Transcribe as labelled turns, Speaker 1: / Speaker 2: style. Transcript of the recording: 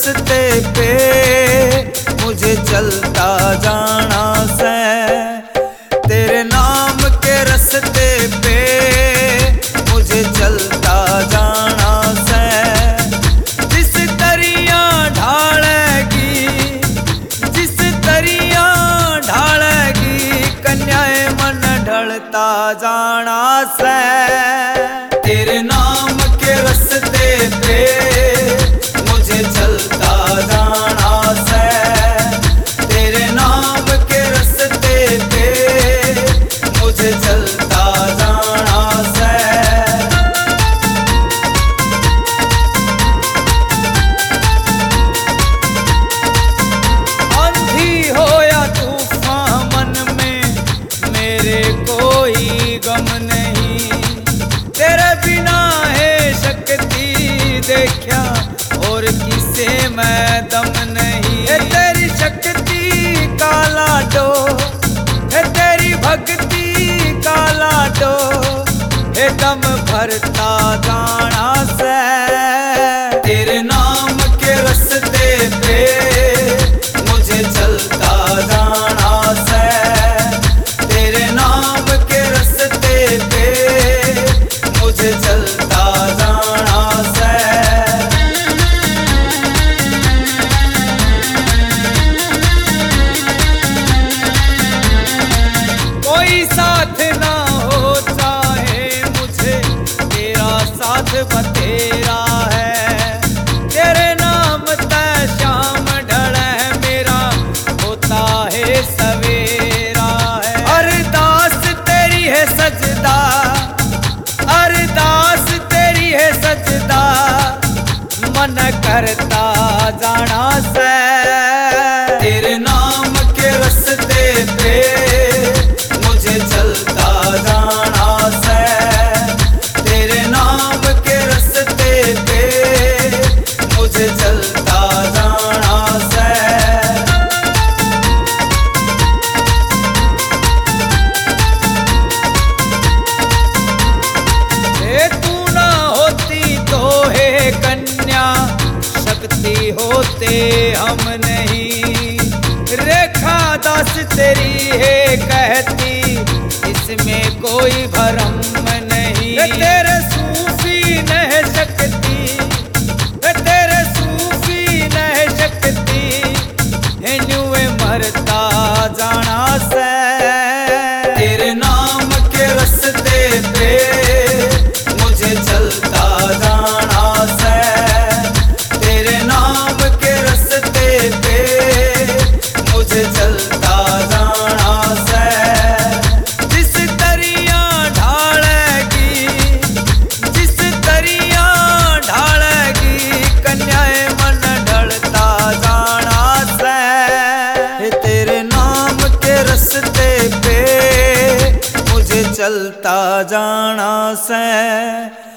Speaker 1: रस्ते पे मुझे चलता जाना से। तेरे नाम के रस्ते पे मुझे चलता जाना से। जिस दरिया ढालेगी, जिस दरिया ढालेगी, कन्याए मन ढलता जाना से। तेरे नाम के रस्ते पे मुझे चलता जाना से। तेरे नाम के रस्ते पे मुझे चलता जाना से। आंधी हो या तूफान मन में मेरे कोई गम नहीं। तेरे बिना है शक्ति देखा और किसे मैं दम नहीं। है तेरी शक्ति का लाडो, है तेरी भक्ति का लाडो, है दम भरता जाना से। तेरे नाम के रस्ते पे मुझे चलता जाना से। तेरे नाम के रस्ते पे मुझे चलता जाना से। कोई साथ ना हो चाहे मुझे, तेरा साथ बतेरा है। तेरे नाम तय शाम ढले मेरा होता है सवेरा है। अरदास तेरी है सजदा, अरदास तेरी है सजदा, मन करता जाना से। तेरे नाम के रस्ते पे मुझे चलता जाना से। तेरे नाम के रस्ते पे मुझे चलता जाना से। तू ना होती तो हे कन्या, शक्ति होते हम नहीं। रेखा दास तेरी है कहती, इसमें कोई भरम नहीं। तेरे सूफी नह शक्ति, तेरे सूफी नह शक्ति, न्यूए मरता जाना से। तेरे नाम के रस्ते पे मुझे चलता जाना से। तेरे नाम के रस्ते पे मुझे चलता जाना से। जिस दरिया ढालेगी, जिस दरिया ढालेगी, कन्याए मन ढलता जाना से। तेरे नाम के रस्ते पे मुझे चलता जाना से।